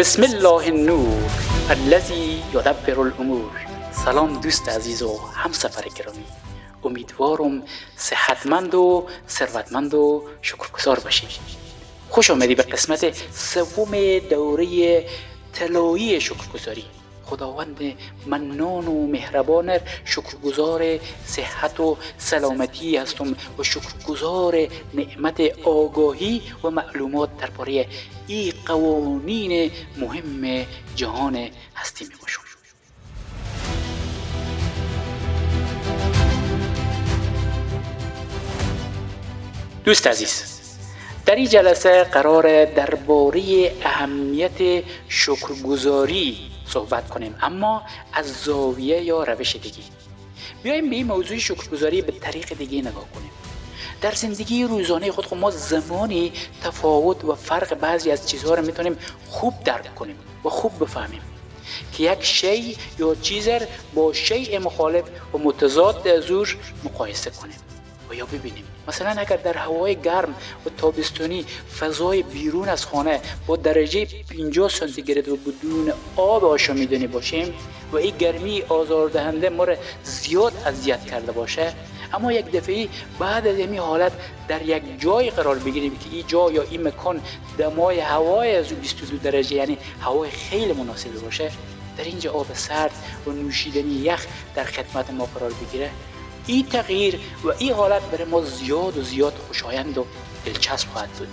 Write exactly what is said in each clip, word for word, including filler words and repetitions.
بسم الله النور الذی یدبر الامور. سلام دوست عزیز و همسفر گرامی، امیدوارم صحتمند و ثروتمند و شکرگزار باشید. خوش آمدی به قسمت سوم دوره طلایی شکرگزاری. خداوند منان و مهربان، شکرگزار صحت و سلامتی هستم و شکرگزار نعمت آگاهی و معلومات درباره این قوانین مهم جهان هستی می باشم. دوست عزیز، در این جلسه قرار درباره اهمیت شکرگزاری صحبت کنیم، اما از زاویه یا روش دیگه. بیایم به این موضوع شکرگزاری به طریق دیگه نگاه کنیم. در زندگی روزانه خود ما زمانی تفاوت و فرق بعضی از چیزها رو میتونیم خوب درک کنیم و خوب بفهمیم که یک شی یا چیز با شیء مخالف و متضاد از او مقایسه کنیم و یا ببینیم. مثلا اگر در هوای گرم و تابستانی فضای بیرون از خانه با درجه پنجاه سانتیگراد و بدون آب آشامیدنی باشیم و این گرمی آزاردهنده ما را زیاد اذیت کرده باشه، اما یک دفعه بعد از این حالت در یک جای قرار بگیریم که این جا یا این مکان دمای هوای از بیست و دو درجه، یعنی هوای خیلی مناسب باشه، در اینجا آب سرد و نوشیدنی یخ در خدمت ما قرار بگیره، این تغییر و این حالت برای ما زیاد و زیاد خوشایند و دلچسب خواهد بود.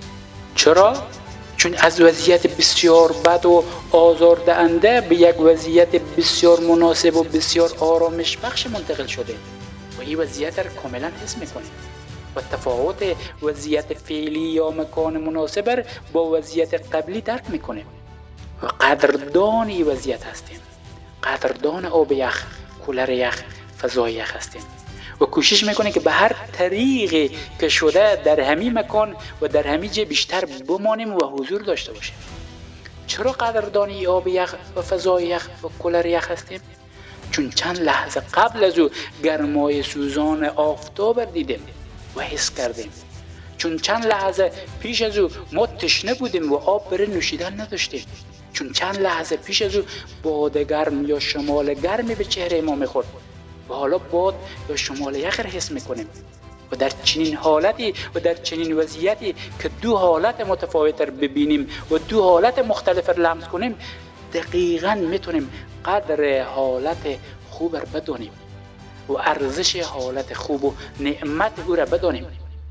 چرا؟ چون از وضعیت بسیار بد و آزاردهنده به یک وضعیت بسیار مناسب و بسیار آرامش بخش منتقل شده و این وضعیت را کاملا حس میکنیم و تفاوت وضعیت فعلی یا مکان مناسب با وضعیت قبلی درک میکنیم و قدردان این وضعیت هستیم، قدردان آب یخ، کولر یخ، فضای یخ هستیم و کوشش میکنه که به هر طریقی که شده در همین مکان و در همین جا بیشتر بمانیم و حضور داشته باشیم. چرا قدردانی آب یخ و فضای یخ و کولر یخ هستیم؟ چون چند لحظه قبل از او گرمای سوزان آفتاب دیدیم و حس کردیم. چون چند لحظه پیش از او ما تشنه بودیم و آب برای نوشیدن نداشتیم. چون چند لحظه پیش از او باد گرم یا شمال گرمی به چهره ما میخورد و حالا باد یا شمال یخ را حس میکنیم و در چنین حالتی و در چنین وضعیتی که دو حالت متفاوت را ببینیم و دو حالت مختلف را لمس کنیم، دقیقاً میتونیم قدر حالت خوب را بدانیم و ارزش حالت خوب و نعمت او را بدانیم.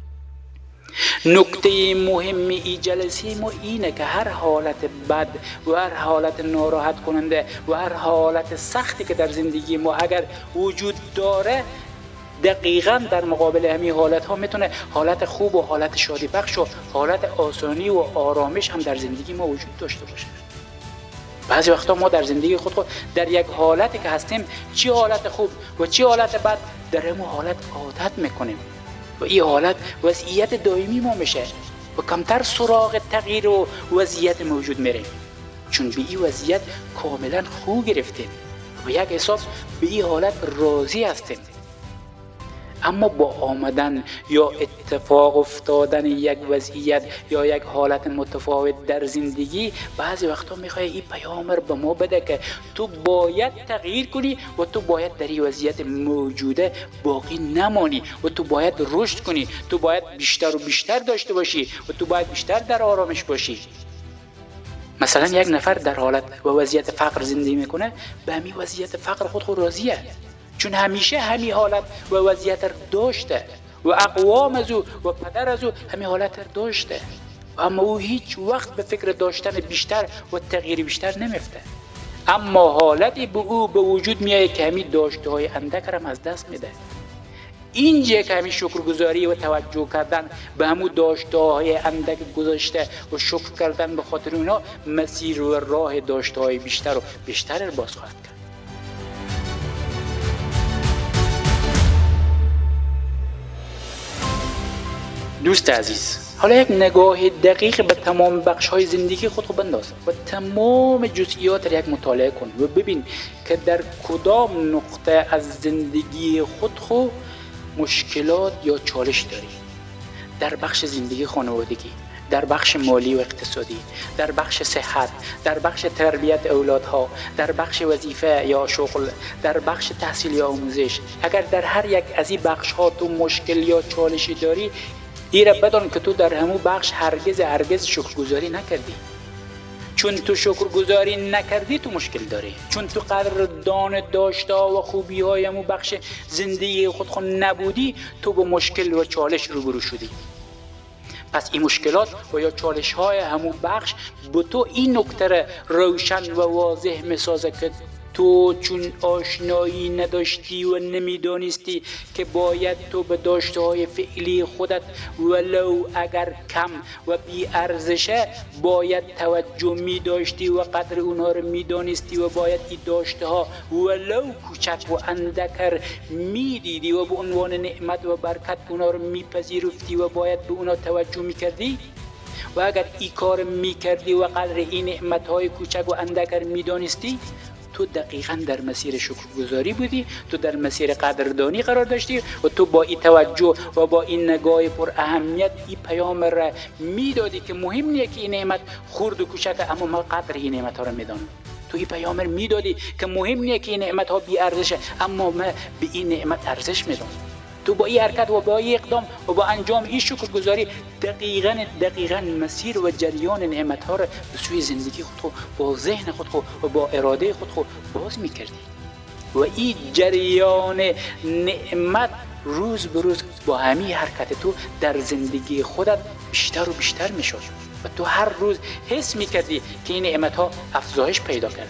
نکته مهم این جلسه ما اینه که هر حالت بد و هر حالت ناراحت کننده و هر حالت سختی که در زندگی ما اگر وجود داره، دقیقاً در مقابل همین حالت ها میتونه حالت خوب و حالت شادی بخش و حالت آسانی و آرامش هم در زندگی ما وجود داشته باشه. بعضی وقتا ما در زندگی خود خود در یک حالتی که هستیم، چی حالت خوب و چی حالت بد، در همون حالت عادت میکنیم و این حالت وضعیت دائمی ما میشه و کمتر سراغ تغییر و وضعیت موجود میریم، چون به این وضعیت کاملا خو گرفتیم و یک حساب به این حالت راضی هستیم. اما با آمدن یا اتفاق افتادن یک وضعیت یا یک حالت متفاوت در زندگی، بعضی وقتا میخوای این پیام رو به ما بده که تو باید تغییر کنی و تو باید در این وضعیت موجوده باقی نمانی و تو باید رشد کنی، تو باید بیشتر و بیشتر داشته باشی و تو باید بیشتر در آرامش باشی. مثلا یک نفر در حالت و وضعیت فقر زندگی میکنه، به همین وضعیت فقر خود خود راضیه، چون همیشه همین حالت و وضعیت را داشته و اقوام از او و پدر از او همین حالت را داشته، اما او هیچ وقت به فکر داشتن بیشتر و تغییر بیشتر نمیفته. اما حالتی به او به وجود میایه که همین داشته های اندک را از دست میده. اینجا که همین شکرگزاری و توجه کردن به همون داشته های اندک گذاشته و شکر کردن به خاطر اونا مسیر و راه داشته های بیشتر و بیشتر را باز خواهد کرد. دوست عزیز، حالا یک نگاه دقیق به تمام بخش‌های زندگی خود رو بنداز و تمام جزئیات را یک مطالعه کن و ببین که در کدام نقطه از زندگی خود خو مشکلات یا چالش داری. در بخش زندگی خانوادگی، در بخش مالی و اقتصادی، در بخش صحت، در بخش تربیت اولادها، در بخش وظیفه یا شغل، در بخش تحصیل یا آموزش، اگر در هر یک از این بخش ها تو مشکل یا چالشی داری، ایره بدان که تو در همون بخش هرگز هرگز شکرگزاری نکردی. چون تو شکرگزاری نکردی تو مشکل داری، چون تو قدردان داشته و خوبی های همون بخش زندگی خود خود نبودی، تو با مشکل و چالش روبرو شدی. پس این مشکلات و یا چالش های همون بخش به تو این نکته روشن و واضح میسازه که تو چون آشنایی نداشتی و نمیدانستی که باید تو به داشته های فعلی خودت ولو اگر کم و بی ارزشه باید توجه می داشتی و قدر اونها رو می دانستی و باید این داشته ها ولو کوچک و اندکر می دیدی و به عنوان نعمت و برکت اونها رو می پذیرفتی و باید به اونها توجه می کردی. و اگر این کار می کردی و قدر این نعمت های کوچک و اندکر می دانستی، تو دقیقاً در مسیر شکرگزاری بودی، تو در مسیر قدردانی قرار داشتی و تو با این توجه و با این نگاه پر اهمیت این پیام را میدادی که مهم نیست که این نعمت خرد و کوچک، اما ما قدر این نعمت ها را میدانم. تو این پیام را میدادی که مهم نیست که این نعمت ها بی ارزشه، اما ما به این نعمت ارزش میدم. تو با این حرکت و با این اقدام و با انجام این شکرگزاری دقیقاً دقیقاً مسیر و جریان نعمت ها را به سوی زندگی خود خود با ذهن خود خود و با اراده خود خود باز میکردی و این جریان نعمت روز به روز با همین حرکت تو در زندگی خودت بیشتر و بیشتر میشد و تو هر روز حس میکردی که این نعمت ها افزایش پیدا کرده.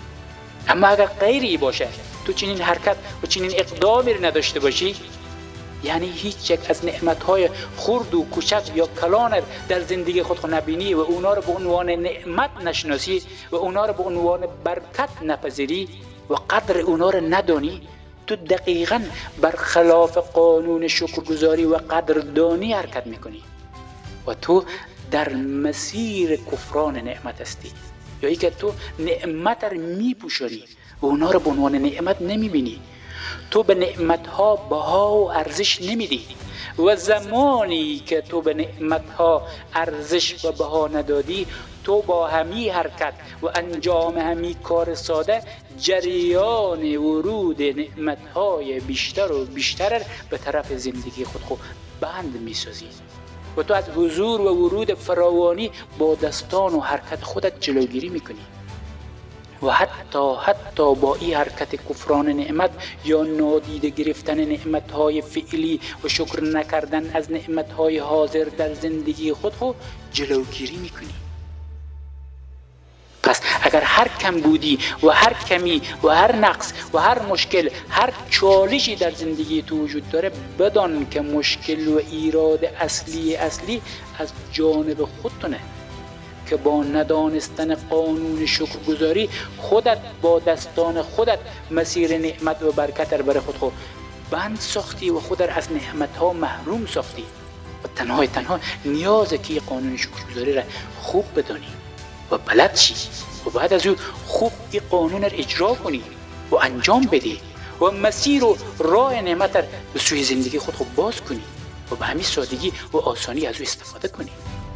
اما اگر غیری باشه، تو چنین حرکت و چنین اقدامی نداشته باشی، یعنی هیچ یک از نعمت‌های خرد و کوچک یا کلان در زندگی خود خود نبینی و اونا رو به عنوان نعمت نشناسی و اونا رو به عنوان برکت نپذیری و قدر اونا رو ندانی، تو دقیقاً برخلاف قانون شکرگزاری و قدردانی حرکت میکنی و تو در مسیر کفران نعمت هستی، یا ای که تو نعمت رو میپوشانی و اونا رو به عنوان نعمت نمیبینی. تو به نعمتها بها و ارزش نمیدی و زمانی که تو به نعمتها ارزش و بها ندادی، تو با همی حرکت و انجام همی کار ساده جریان ورود نعمتهای بیشتر و بیشتر به طرف زندگی خود خود بند میسازی و تو از حضور و ورود فراوانی با دستان و حرکت خودت جلوگیری میکنی و حتی حتی با این حرکت کفران نعمت یا نادیده گرفتن نعمتهای فعلی و شکر نکردن از نعمتهای حاضر در زندگی خود خود جلوگیری میکنی. پس اگر هر کم بودی و هر کمی و هر نقص و هر مشکل، هر چالشی در زندگی تو وجود داره، بدان که مشکل و ایراد اصلی اصلی از جانب خودتونه که با ندانستن قانون شکرگزاری خودت با دستان خودت مسیر نعمت و برکت را برای خود خود بند ساختی و خود را از نعمت ها محروم ساختی و تنهای تنها نیازه که قانون شکرگزاری را خوب بدانی و بلد شی و بعد از او خوب این قانون را اجرا کنی و انجام بدی و مسیر و راه نعمت را به سوی زندگی خود خود باز کنی و به همین سادگی و آسانی از او استفاده کنی.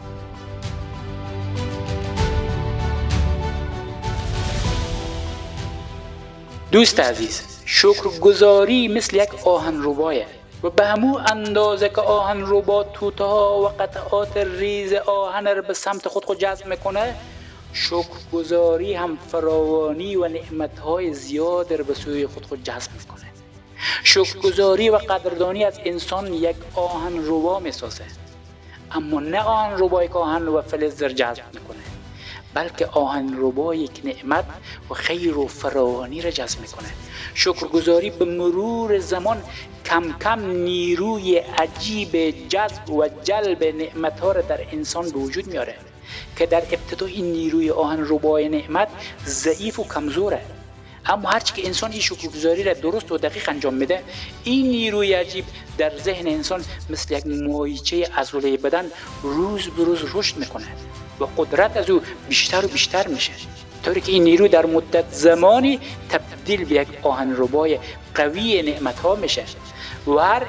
دوست عزیز، شکرگزاری مثل یک آهنربایه و به همون اندازه که آهنربا توتها و قطعات ریز آهن را به سمت خود خود جذب میکنه، شکرگزاری هم فراوانی و نعمتهای زیاد را به سوی خود خود جذب میکنه. شکرگزاری و قدردانی از انسان یک آهنربا میسازه، اما نه آهنربایی که آهن و فلز را جذب میکنه، بلکه آهنربا یک نعمت و خیر و فراوانی را جذب میکنه. شکرگزاری به مرور زمان کم کم نیروی عجیب جذب و جلب نعمت ها را در انسان به وجود میاره که در ابتدا این نیروی آهنربای نعمت ضعیف و کمزوره، اما هرچی که انسان این شکرگزاری را درست و دقیق انجام میده، این نیروی عجیب در ذهن انسان مثل یک ماهیچه عضله بدن روز به روز رشد میکنه و قدرت از او بیشتر و بیشتر میشه طوری که این نیرو در مدت زمانی تبدیل به یک آهنربای قوی نعمت ها میشه و هر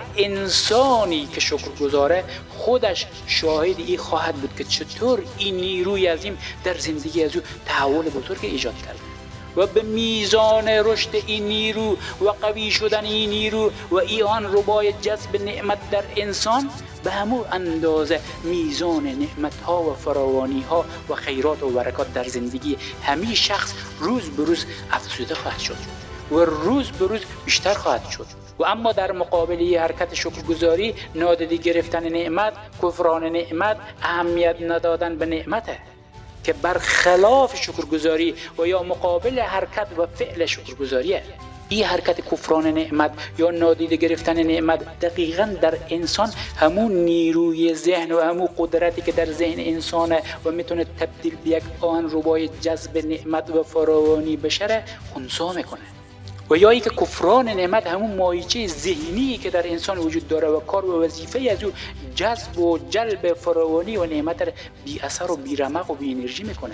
انسانی که شکرگزاره خودش شاهد این خواهد بود که چطور این نیروی عظیم در زندگی از او تحول بزرگ ایجاد کرده و به میزان رشد این نیرو و قوی شدن این نیرو و این آهنربای جذب نعمت در انسان به همون اندازه میزان نعمت ها و فراوانی ها و خیرات و برکات در زندگی همین شخص روز به روز افزوده خواهد شد و روز به روز بیشتر خواهد شد. و اما در مقابل حرکت شکرگزاری نادیده گرفتن نعمت، کفران نعمت، اهمیت ندادن به نعمته که برخلاف شکرگزاری و یا مقابل حرکت و فعل شکرگزاریه. این حرکت کفران نعمت یا نادیده گرفتن نعمت دقیقاً در انسان همون نیروی ذهن و همون قدرتی که در ذهن انسانه و میتونه تبدیل به یک آهنربای جذب نعمت و فراوانی بشه خنثی میکنه. و یا ای که کفران نعمت همون مایچه ذهنی که در انسان وجود داره و کار و وظیفه از او جذب و جلب فراوانی و نعمت را بی اثر و بی رمق و بی انرژی میکنه.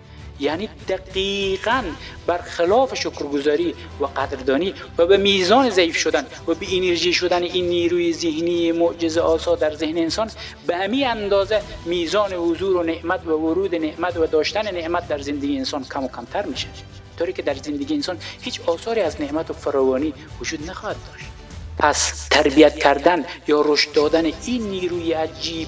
یعنی دقیقاً برخلاف شکرگزاری و قدردانی و به میزان ضعیف شدن و به انرژی شدن این نیروی ذهنی معجزه آسا در ذهن انسان به همین اندازه میزان حضور و نعمت و ورود نعمت و داشتن نعمت در زندگی انسان کم و کمتر میشه، طوری که در زندگی انسان هیچ آثاری از نعمت و فراوانی وجود نخواهد داشت. پس تربیت کردن یا رشد دادن این نیروی عجیب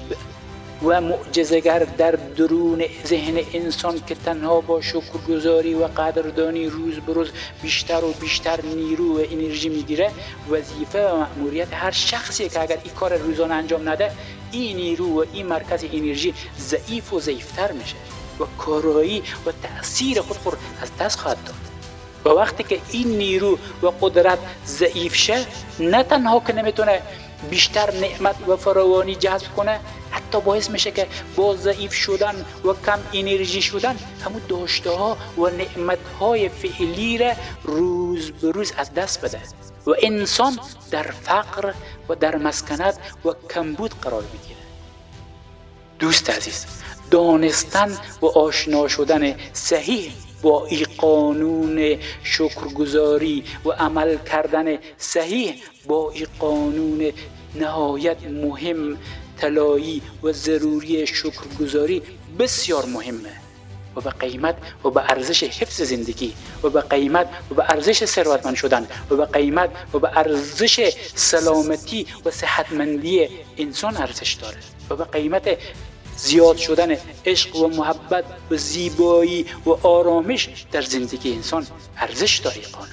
و معجزه‌گر در درون ذهن انسان که تنها با شکرگزاری و قدردانی روز به روز بیشتر و بیشتر نیرو و انرژی میگیره، وظیفه و مأموریت هر شخصی که اگر این کار روزانه انجام نده این نیرو و این مرکز انرژی ضعیف و ضعیفتر میشه و کارایی و تأثیر خود خود از دست خواهد داد. و وقتی که این نیرو و قدرت ضعیف شه نه تنها که نمیتونه بیشتر نعمت و فراوانی جذب کنه، حتی باعث میشه که با ضعیف شدن و کم انرژی شدن همون داشته ها و نعمت های فعلی را روز به روز از دست بده و انسان در فقر و در مسکنت و کمبود قرار بگیره. دوست عزیز، دانستن و آشنا شدن صحیح با این قانون شکرگزاری و عمل کردن صحیح با این قانون نهایت مهم، طلایی و ضروری شکرگزاری بسیار مهمه و به قیمت و به ارزش حفظ زندگی و به قیمت و به ارزش ثروتمند شدن و به قیمت و به ارزش سلامتی و صحتمندی انسان ارزش داره و به قیمت زیاد شدن عشق و محبت و زیبایی و آرامش در زندگی انسان ارزش داره. قانون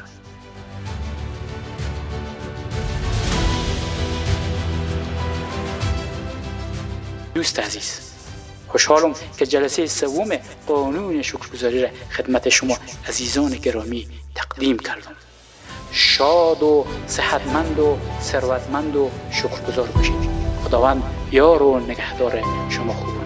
دوست عزیز، خوشحالم که جلسه سوم قانون شکرگزاری را خدمت شما عزیزان گرامی تقدیم کردم. شاد و صحتمند و ثروتمند و شکرگزار باشید. خداوند یار و نگهدار شما خوب